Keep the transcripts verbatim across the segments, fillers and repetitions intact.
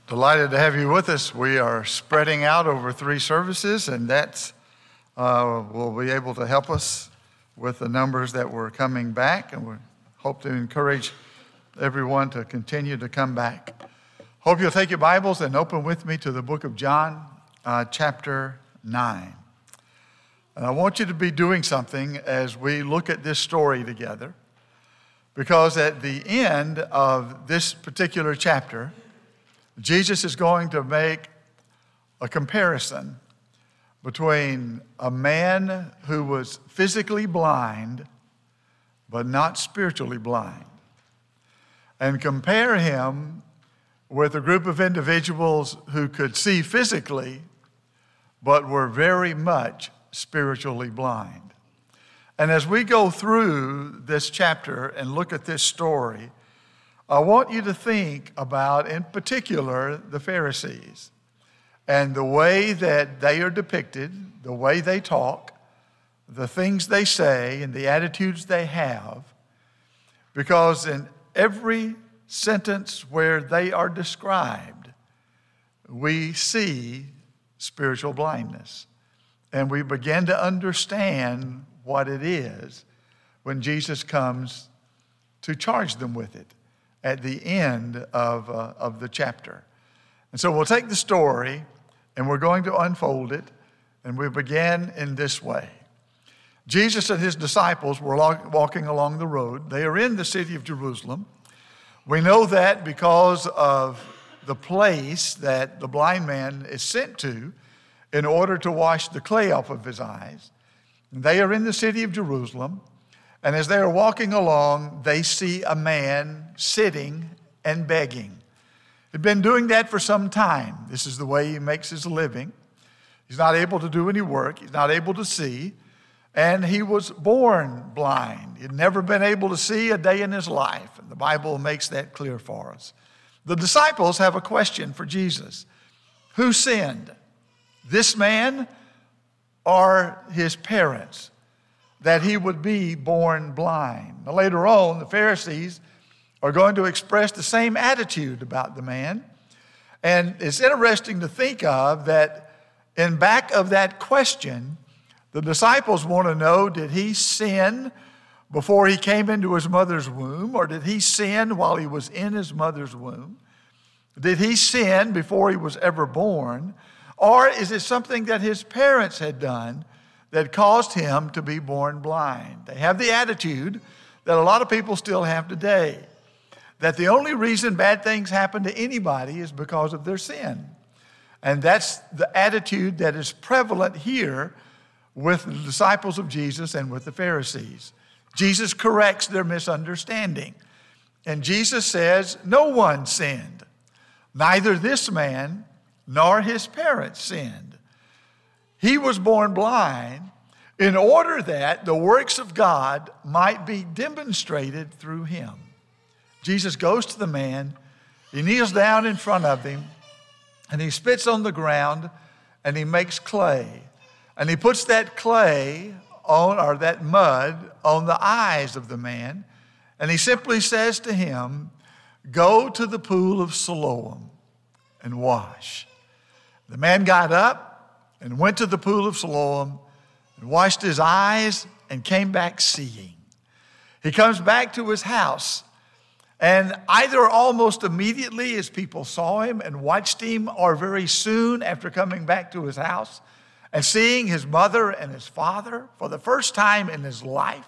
Delighted to have you with us. We are spreading out over three services, and that uh, will be able to help us with the numbers that were coming back, and we hope to encourage everyone to continue to come back. Hope you'll take your Bibles and open with me to the book of John, uh, chapter nine. And I want you to be doing something as we look at this story together, because at the end of this particular chapter, Jesus is going to make a comparison between a man who was physically blind but not spiritually blind, and compare him with a group of individuals who could see physically but were very much spiritually blind. And as we go through this chapter and look at this story, I want you to think about, in particular, the Pharisees and the way that they are depicted, the way they talk, the things they say, and the attitudes they have, because in every sentence where they are described, we see spiritual blindness. And we begin to understand what it is when Jesus comes to charge them with it at the end of, uh, of the chapter. And so we'll take the story and we're going to unfold it, and we begin in this way. Jesus and his disciples were walking along the road. They are in the city of Jerusalem. We know that because of the place that the blind man is sent to in order to wash the clay off of his eyes. They are in the city of Jerusalem. And as they are walking along, they see a man sitting and begging. He'd been doing that for some time. This is the way he makes his living. He's not able to do any work. He's not able to see. And he was born blind. He'd never been able to see a day in his life. And the Bible makes that clear for us. The disciples have a question for Jesus. Who sinned? This man or his parents, that he would be born blind? Now, later on, the Pharisees are going to express the same attitude about the man. And it's interesting to think of that in back of that question, the disciples want to know, did he sin before he came into his mother's womb, or did he sin while he was in his mother's womb? Did he sin before he was ever born? Or is it something that his parents had done that caused him to be born blind? They have the attitude that a lot of people still have today, that the only reason bad things happen to anybody is because of their sin. And that's the attitude that is prevalent here with the disciples of Jesus and with the Pharisees. Jesus corrects their misunderstanding. And Jesus says, no one sinned. Neither this man nor his parents sinned. He was born blind in order that the works of God might be demonstrated through him. Jesus goes to the man, he kneels down in front of him, and he spits on the ground, and he makes clay. And he puts that clay on, or that mud, on the eyes of the man, and he simply says to him, go to the pool of Siloam and wash. The man got up and went to the pool of Siloam and washed his eyes and came back seeing. He comes back to his house, and either almost immediately as people saw him and watched him, or very soon after coming back to his house and seeing his mother and his father for the first time in his life,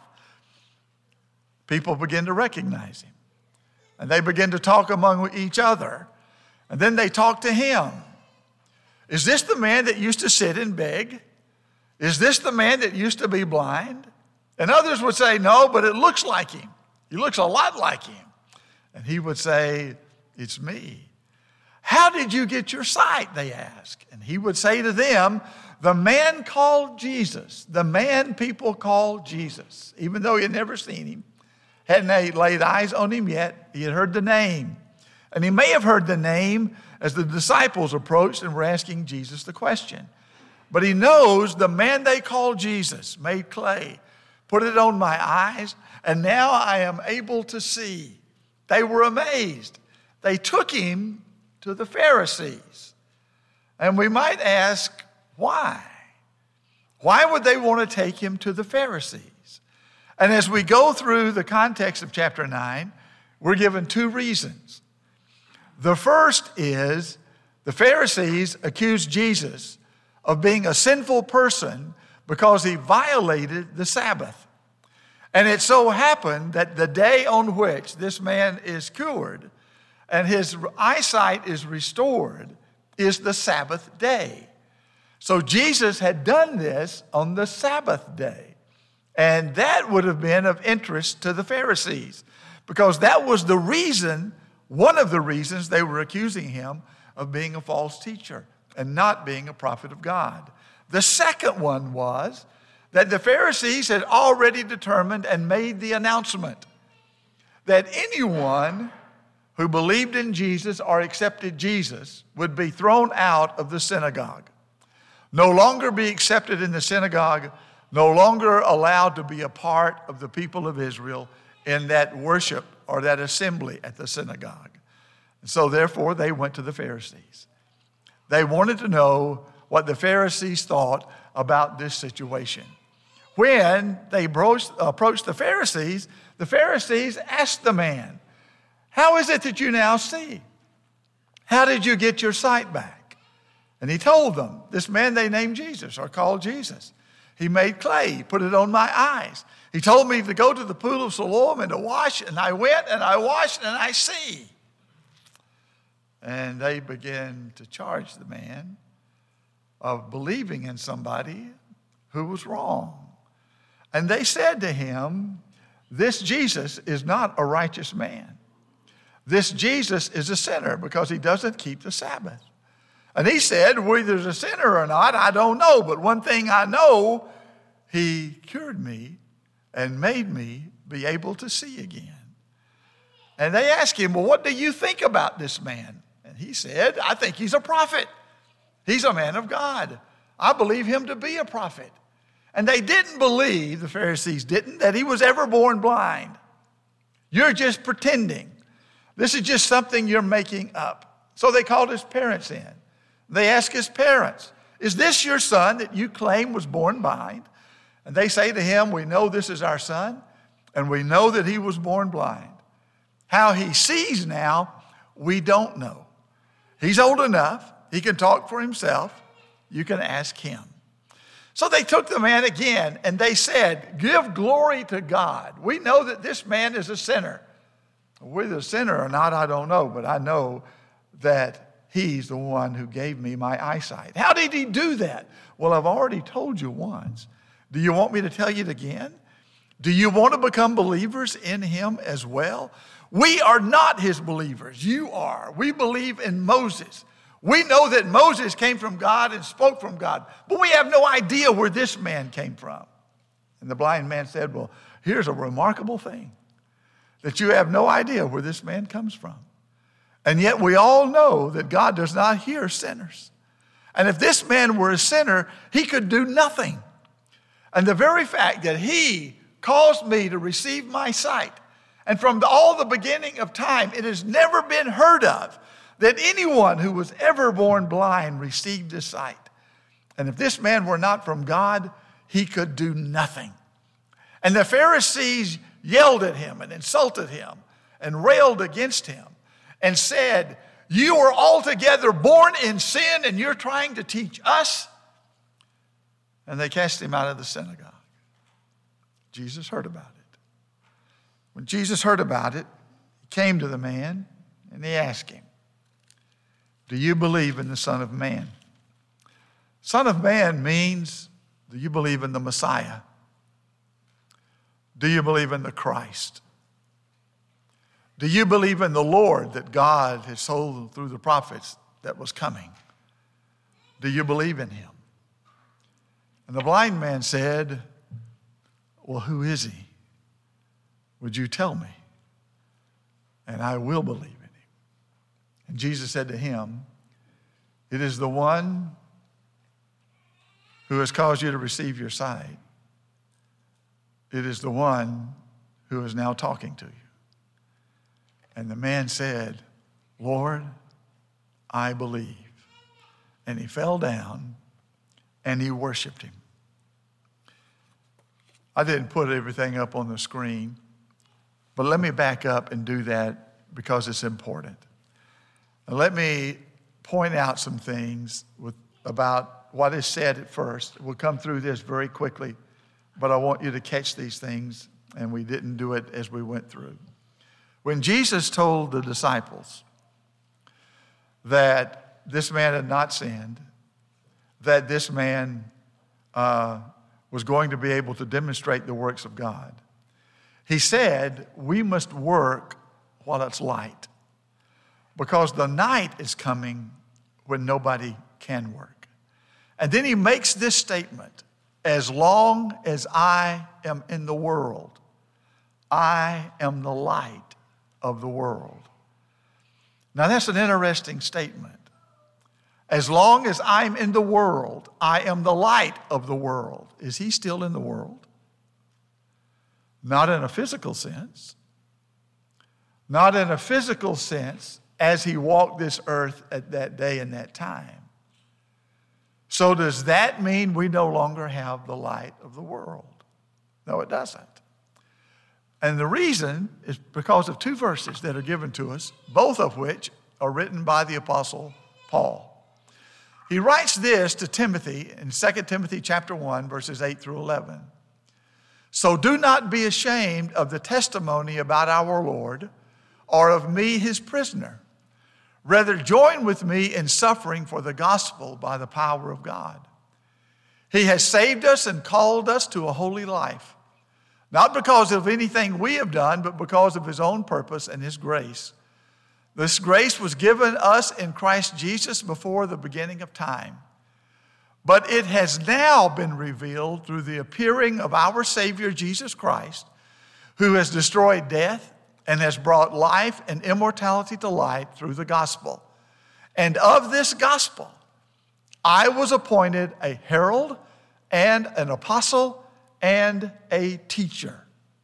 people begin to recognize him. And they begin to talk among each other. And then they talk to him. Is this the man that used to sit and beg? Is this the man that used to be blind? And others would say, no, but it looks like him. He looks a lot like him. And he would say, it's me. How did you get your sight, they ask. And he would say to them, the man called Jesus, the man people called Jesus, even though he had never seen him, hadn't laid eyes on him yet, he had heard the name. And he may have heard the name as the disciples approached and were asking Jesus the question. But he knows the man they call Jesus made clay, put it on my eyes, and now I am able to see. They were amazed. They took him to the Pharisees. And we might ask, why? Why would they want to take him to the Pharisees? And as we go through the context of chapter nine, we're given two reasons. The first is the Pharisees accused Jesus of being a sinful person because he violated the Sabbath. And it so happened that the day on which this man is cured and his eyesight is restored is the Sabbath day. So Jesus had done this on the Sabbath day. And that would have been of interest to the Pharisees because that was the reason, one of the reasons they were accusing him of being a false teacher and not being a prophet of God. The second one was that the Pharisees had already determined and made the announcement that anyone who believed in Jesus or accepted Jesus would be thrown out of the synagogue. No longer be accepted in the synagogue, no longer allowed to be a part of the people of Israel in that worship or that assembly at the synagogue. And so therefore they went to the Pharisees. They wanted to know what the Pharisees thought about this situation. When they approached the Pharisees, the Pharisees asked the man, "How is it that you now see? How did you get your sight back?" And he told them, this man they named Jesus or called Jesus. He made clay, put it on my eyes. He told me to go to the pool of Siloam and to wash, and I went and I washed and I see. And they began to charge the man of believing in somebody who was wrong. And they said to him, this Jesus is not a righteous man. This Jesus is a sinner because he doesn't keep the Sabbath. And he said, whether he's a sinner or not, I don't know. But one thing I know, he cured me and made me be able to see again. And they asked him, well, what do you think about this man? And he said, I think he's a prophet. He's a man of God. I believe him to be a prophet. And they didn't believe, the Pharisees didn't, that he was ever born blind. You're just pretending. This is just something you're making up. So they called his parents in. They asked his parents, is this your son that you claim was born blind? And they say to him, we know this is our son, and we know that he was born blind. How he sees now, we don't know. He's old enough. He can talk for himself. You can ask him. So they took the man again, and they said, give glory to God. We know that this man is a sinner. Whether a sinner or not, I don't know, but I know that he's the one who gave me my eyesight. How did he do that? Well, I've already told you once. Do you want me to tell you it again? Do you want to become believers in him as well? We are not his believers. You are. We believe in Moses. We know that Moses came from God and spoke from God, but we have no idea where this man came from. And the blind man said, well, here's a remarkable thing, that you have no idea where this man comes from. And yet we all know that God does not hear sinners. And if this man were a sinner, he could do nothing. And the very fact that he caused me to receive my sight, and from the, all the beginning of time, it has never been heard of that anyone who was ever born blind received his sight. And if this man were not from God, he could do nothing. And the Pharisees yelled at him and insulted him and railed against him and said, you are altogether born in sin and you're trying to teach us? And they cast him out of the synagogue. Jesus heard about it. When Jesus heard about it, he came to the man and he asked him, do you believe in the Son of Man? Son of Man means, do you believe in the Messiah? Do you believe in the Christ? Do you believe in the Lord that God has told through the prophets that was coming? Do you believe in him? And the blind man said, well, who is he? Would you tell me? And I will believe in him. And Jesus said to him, it is the one who has caused you to receive your sight. It is the one who is now talking to you. And the man said, Lord, I believe. And he fell down and he worshiped him. I didn't put everything up on the screen, but let me back up and do that because it's important. And let me point out some things with, about what is said at first. We'll come through this very quickly, but I want you to catch these things, and we didn't do it as we went through. When Jesus told the disciples that this man had not sinned, that this man uh, was going to be able to demonstrate the works of God, he said, we must work while it's light, because the night is coming when nobody can work. And then he makes this statement, as long as I am in the world, I am the light of the world. Now that's an interesting statement. As long as I'm in the world, I am the light of the world. Is he still in the world? Not in a physical sense. Not in a physical sense as he walked this earth at that day and that time. So does that mean we no longer have the light of the world? No, it doesn't. And the reason is because of two verses that are given to us, both of which are written by the Apostle Paul. He writes this to Timothy in Second Timothy chapter one, verses eight through eleven. So do not be ashamed of the testimony about our Lord or of me, his prisoner. Rather, join with me in suffering for the gospel by the power of God. He has saved us and called us to a holy life, not because of anything we have done, but because of his own purpose and his grace. This grace was given us in Christ Jesus before the beginning of time. But it has now been revealed through the appearing of our Savior Jesus Christ, who has destroyed death and has brought life and immortality to light through the gospel. And of this gospel, I was appointed a herald and an apostle and a teacher.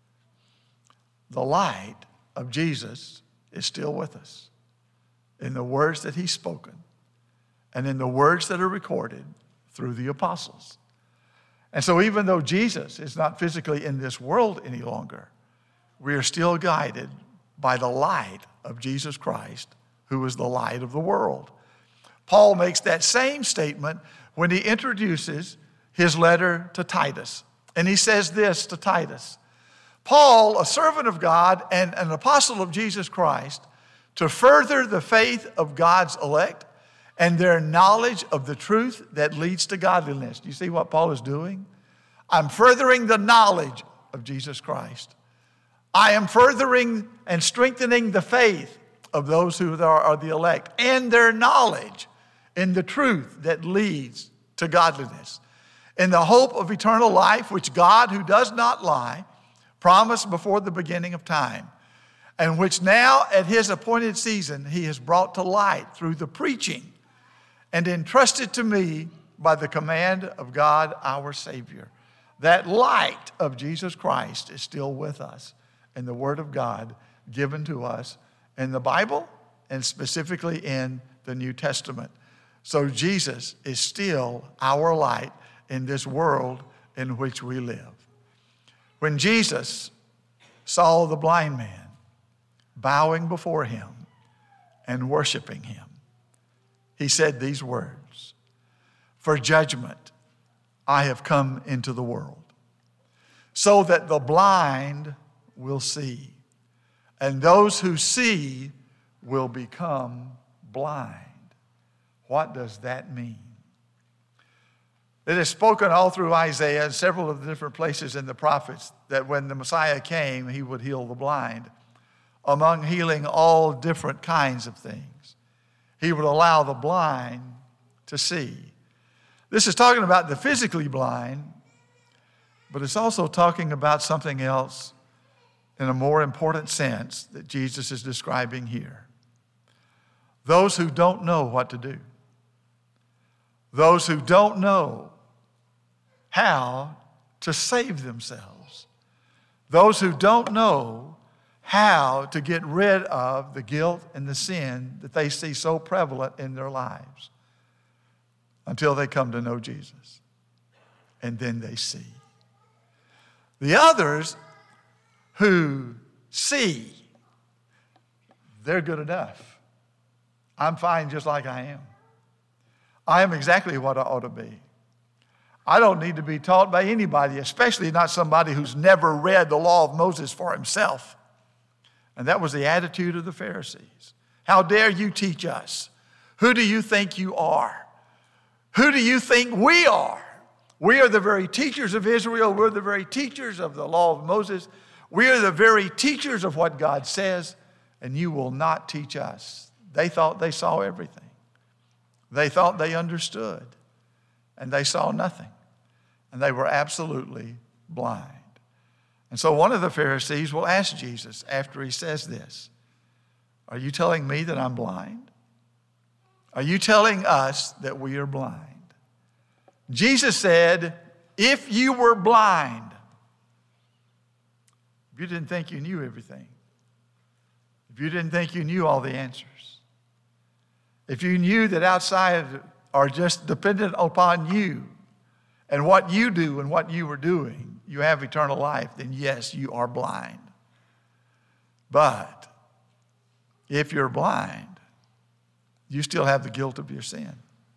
The light of Jesus is still with us in the words that he's spoken and in the words that are recorded through the apostles. And so even though Jesus is not physically in this world any longer, we are still guided by the light of Jesus Christ, who is the light of the world. Paul makes that same statement when he introduces his letter to Titus. And he says this to Titus: Paul, a servant of God and an apostle of Jesus Christ, to further the faith of God's elect and their knowledge of the truth that leads to godliness. Do you see what Paul is doing? I'm furthering the knowledge of Jesus Christ. I am furthering and strengthening the faith of those who are the elect and their knowledge in the truth that leads to godliness, in the hope of eternal life, which God, who does not lie, promised before the beginning of time, and which now at his appointed season he has brought to light through the preaching and entrusted to me by the command of God our Savior. That light of Jesus Christ is still with us in the Word of God given to us in the Bible and specifically in the New Testament. So Jesus is still our light in this world in which we live. When Jesus saw the blind man bowing before him and worshiping him, he said these words: "For judgment I have come into the world, so that the blind will see, and those who see will become blind." What does that mean? It is spoken all through Isaiah and several of the different places in the prophets that when the Messiah came, he would heal the blind. Among healing all different kinds of things, he would allow the blind to see. This is talking about the physically blind, but it's also talking about something else in a more important sense that Jesus is describing here. Those who don't know what to do. Those who don't know how to save themselves. Those who don't know how to get rid of the guilt and the sin that they see so prevalent in their lives until they come to know Jesus. And then they see. The others who see, they're good enough. I'm fine just like I am. I am exactly what I ought to be. I don't need to be taught by anybody, especially not somebody who's never read the law of Moses for himself. And that was the attitude of the Pharisees. How dare you teach us? Who do you think you are? Who do you think we are? We are the very teachers of Israel. We're the very teachers of the law of Moses. We are the very teachers of what God says, and you will not teach us. They thought they saw everything. They thought they understood, and they saw nothing. And they were absolutely blind. And so one of the Pharisees will ask Jesus after he says this, are you telling me that I'm blind? Are you telling us that we are blind? Jesus said, if you were blind, if you didn't think you knew everything, if you didn't think you knew all the answers, if you knew that outside are just dependent upon you and what you do and what you were doing, you have eternal life, then yes, you are blind. But if you're blind, you still have the guilt of your sin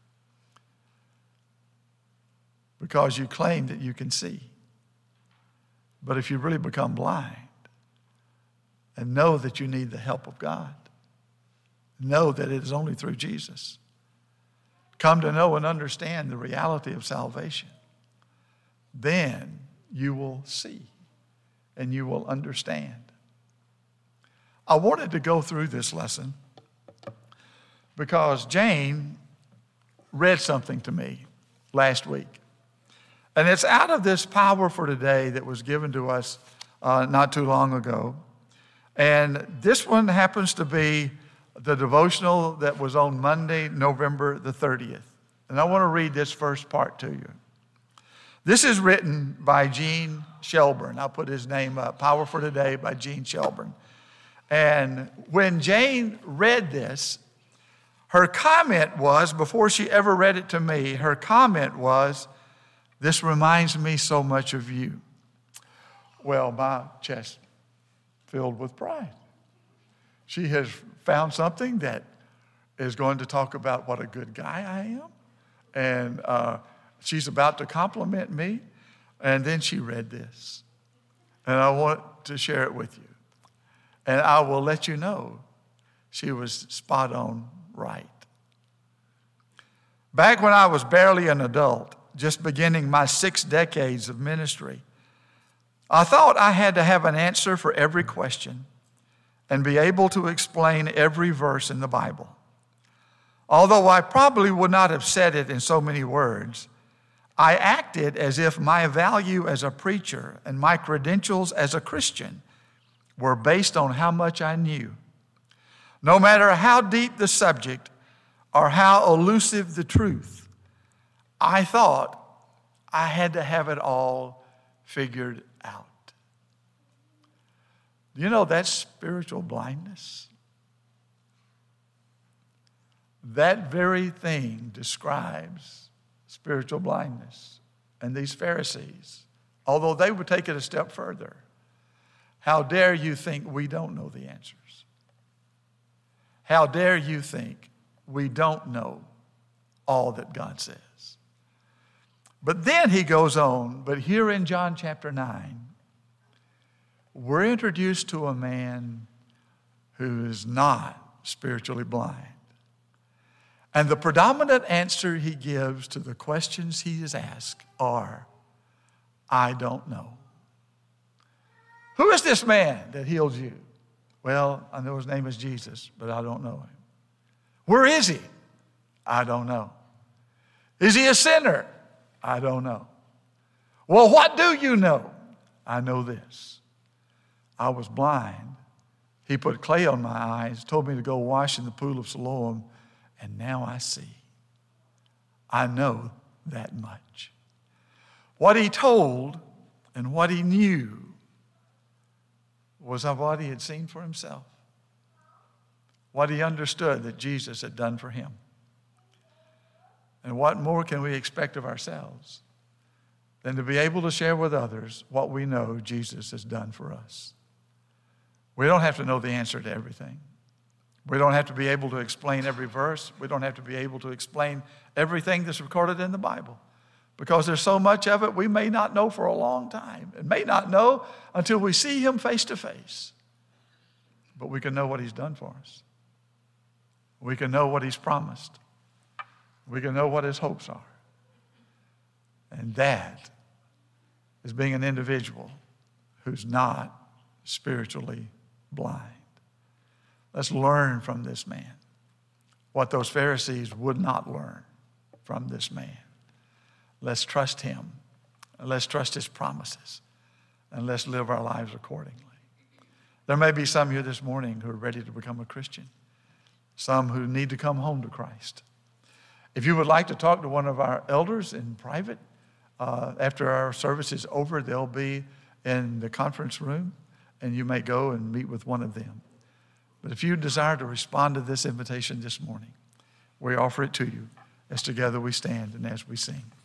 because you claim that you can see. But if you really become blind and know that you need the help of God, know that it is only through Jesus, come to know and understand the reality of salvation, then you will see and you will understand. I wanted to go through this lesson because Jane read something to me last week. And it's out of this Power for Today that was given to us uh, not too long ago. And this one happens to be the devotional that was on Monday, November the thirtieth. And I want to read this first part to you. This is written by Gene Shelburne. I'll put his name up. Power for Today by Gene Shelburne. And when Jane read this, her comment was, before she ever read it to me, her comment was, this reminds me so much of you. Well, my chest filled with pride. She has found something that is going to talk about what a good guy I am. And uh, she's about to compliment me. And then she read this. And I want to share it with you. And I will let you know she was spot on right. Back when I was barely an adult, just beginning my six decades of ministry, I thought I had to have an answer for every question and be able to explain every verse in the Bible. Although I probably would not have said it in so many words, I acted as if my value as a preacher and my credentials as a Christian were based on how much I knew. No matter how deep the subject or how elusive the truth, I thought I had to have it all figured out. You know, that's spiritual blindness. That very thing describes spiritual blindness. And these Pharisees, although they would take it a step further, how dare you think we don't know the answers? How dare you think we don't know all that God says? But then he goes on, but here in John chapter nine, we're introduced to a man who is not spiritually blind. And the predominant answer he gives to the questions he is asked are, I don't know. Who is this man that healed you? Well, I know his name is Jesus, but I don't know him. Where is he? I don't know. Is he a sinner? I don't know. Well, what do you know? I know this. I was blind. He put clay on my eyes, told me to go wash in the pool of Siloam, and now I see. I know that much. What he told and what he knew was of what he had seen for himself, what he understood that Jesus had done for him. And what more can we expect of ourselves than to be able to share with others what we know Jesus has done for us? We don't have to know the answer to everything. We don't have to be able to explain every verse. We don't have to be able to explain everything that's recorded in the Bible, because there's so much of it we may not know for a long time and may not know until we see him face to face. But we can know what he's done for us. We can know what he's promised. We can know what his hopes are. And that is being an individual who's not spiritually blind. Let's learn from this man what those Pharisees would not learn from this man. Let's trust him. And let's trust his promises. And let's live our lives accordingly. There may be some here this morning who are ready to become a Christian. Some who need to come home to Christ. If you would like to talk to one of our elders in private, uh, after our service is over, they'll be in the conference room, and you may go and meet with one of them. But if you desire to respond to this invitation this morning, we offer it to you as together we stand and as we sing.